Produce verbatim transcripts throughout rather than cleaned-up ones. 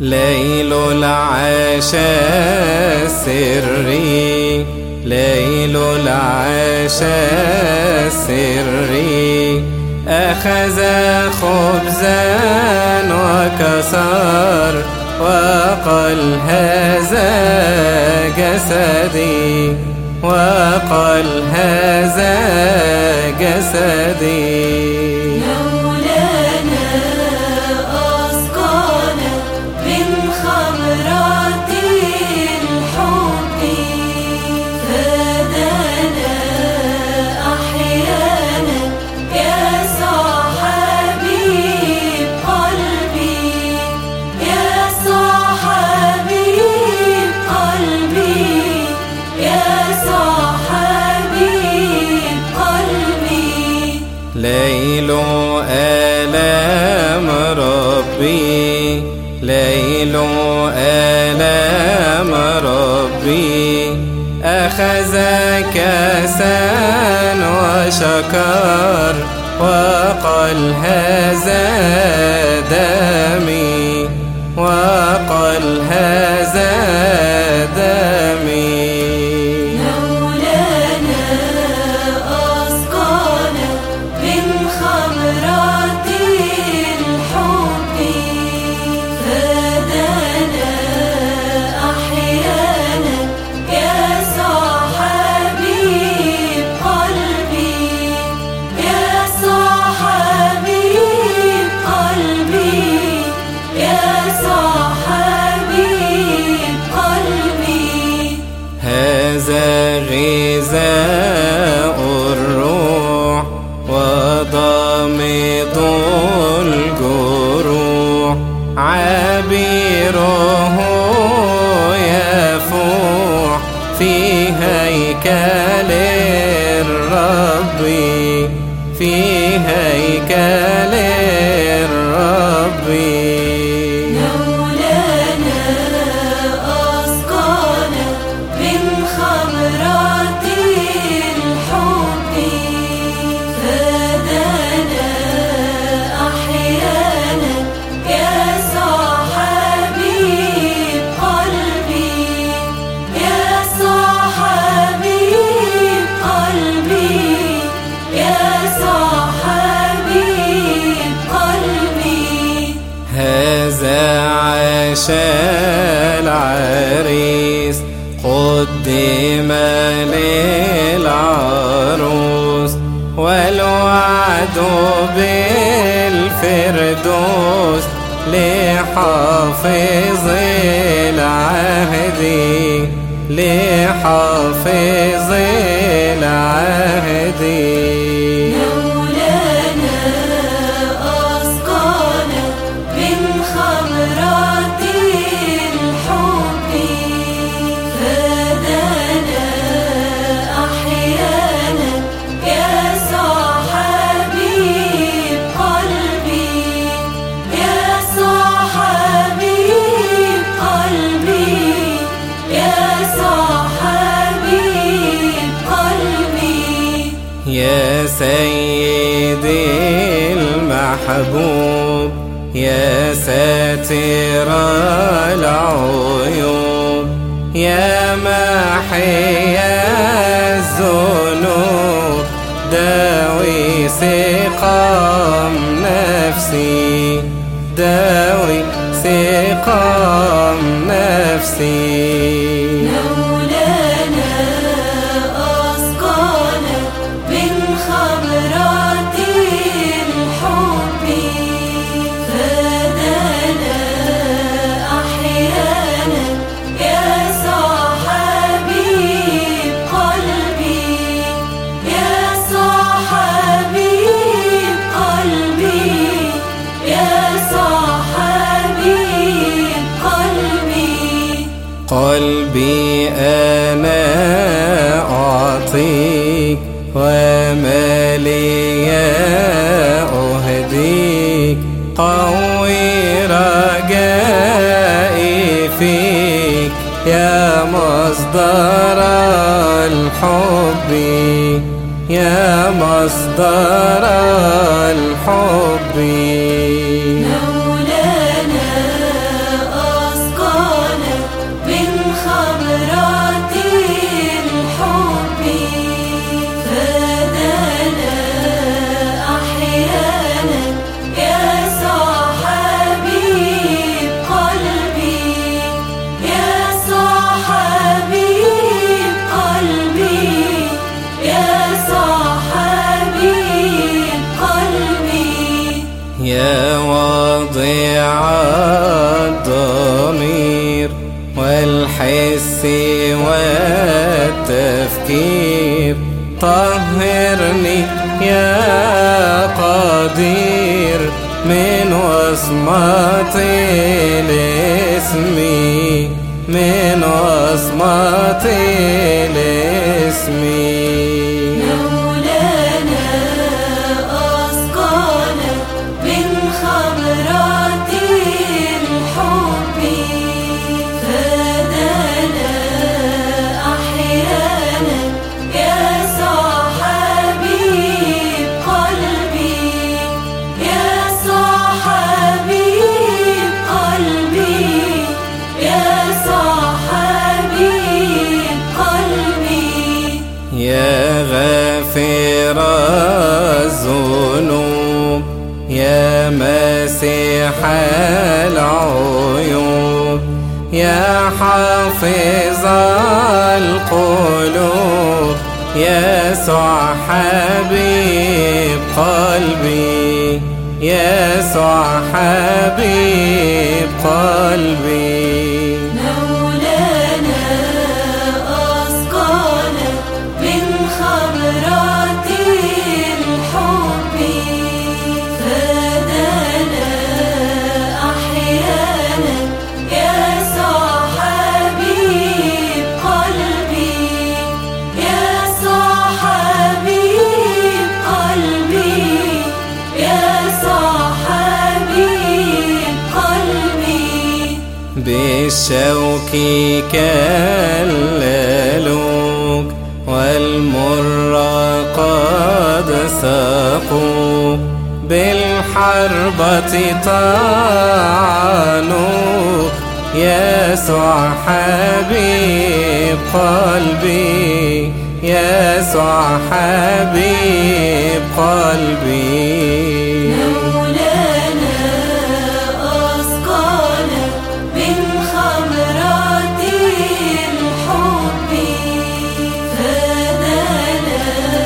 ليل العشاء السري، ليل العشاء السري، أخذ خبزا وكسر وقال هذا جسدي، وقال هذا جسدي. ليل آلام ربي، ليل آلام ربي، أخذ كاسا وشكر وقال هذا دمي، وقال هذا دمي. هذا غذاء الروح وضامد الجروح، عبيره يفوح في هيكل الرب، في هيكل الرب. هذا عشاء العريس قدم للعروس، والوعد بالفردوس لحافظ العهد، لحافظ العهد. يا سيدي المحبوب، يا ساتر العيوب، يا محي الذنوب، داوي سقام نفسي، داوي سقام نفسي. قلبي أنا أعطيك، ومالي أهديك، قوي رجائي فيك، يا مصدر الحب، يا مصدر الحب. مولانا الحس والتفكير. طهرني يا قدير من وصمة الاسم، من وصمة الاسم. مولانا أسقانا من خمرات الحب، فدانا أحيانا يسوع حبيب قلبي، يسوع حبيب قلبي، يسوع حبيب قلبي. يا غافر الذنوب، يا مسيح العيوب، يا حافظ القلوب، يسوع حبيب قلبي، يسوع حبيب قلبي. مولانا أسقانا من خمرات الحب، فدانا أحيانا يسوع حبيب قلبي، يسوع حبيب قلبي، يسوع حبيب قلبي. بالشوك كللوك والمر قد ساقوك، بالحربة طعنوك، يسوع حبيب قلبي، يسوع حبيب قلبي. مولانا أسقانا من خمرات الحب، فدانا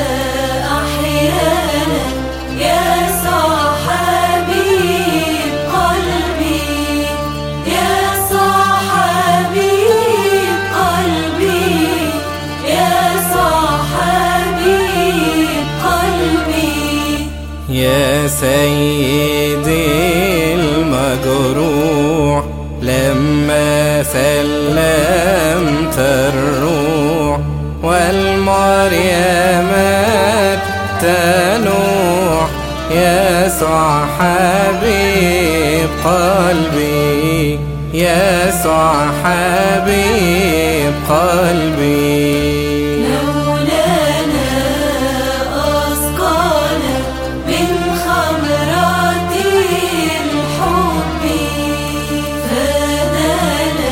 أحيانا يسوع حبيب قلبي، يسوع حبيب قلبي، يسوع حبيب قلبي. يا سيدي المجروح، لما سلمت الروح والمريمات تنوح، يسوع حبيب قلبي، يسوع حبيب قلبي. مولانا أسقانا من خمرات الحب، فدانا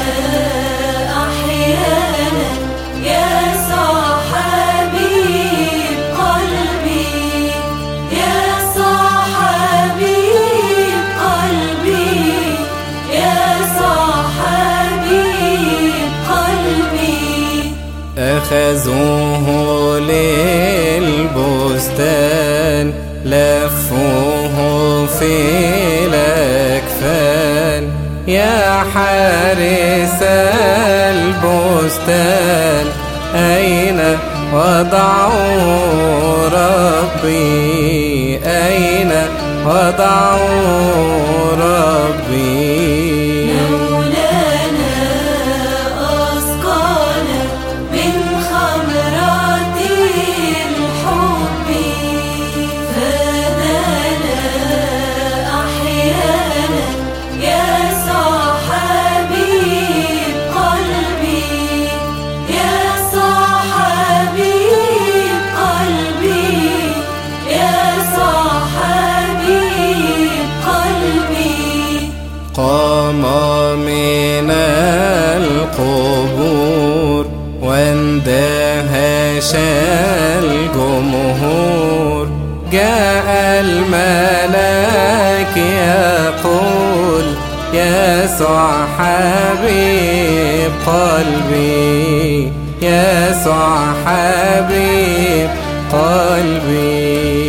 أحيانا يسوع حبيب قلبي، يسوع حبيب قلبي، يسوع حبيب قلبي. أخذوه للبستان، لفوه في الأكفان، يا حارس البستان أين وضعوا ربي، أين وضعوا ربي. مولانا أسقانا من خمرات الحب، فدانا أحيانا يسوع حبيب قلبي، يسوع حبيب قلبي، يسوع حبيب قلبي. قام من القبور واندهش الجمهور، جاء الملاك يقول، يسوع حبيب قلبي، يسوع حبيب قلبي.